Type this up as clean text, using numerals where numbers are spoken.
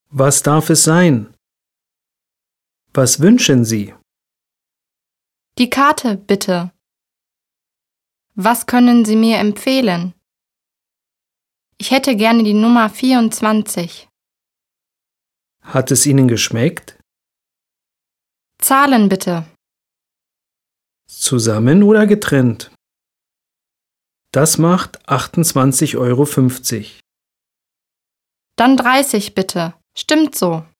Was darf es sein? Was wünschen Sie? Die Karte, bitte. Was können Sie mir empfehlen? Ich hätte gerne die Nummer 24. Hat es Ihnen geschmeckt? Zahlen bitte. Zusammen oder getrennt? Das macht 28,50 €. Dann 30 bitte. Stimmt so.